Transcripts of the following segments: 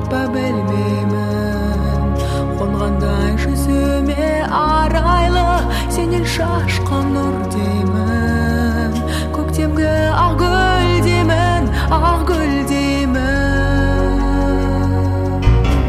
па білмеймін. Қонғандай жүзіме арайлы сенен шашқан нұр деймін. Көктемгі ақ гүл деймін, ақ гүл деймін.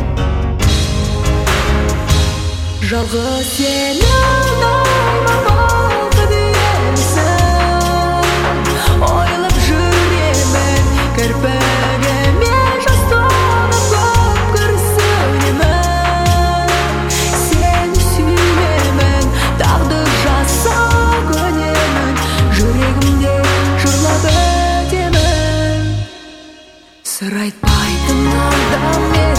Жалғыз сені мақұлды дейсің, ойлап жүремін кірпігіме жас толып көп күрсінемін. Сені сүйемін, тағдыр жазса көнемін, жүрегімде жырлап өтемін. Сыр айтпайтын адам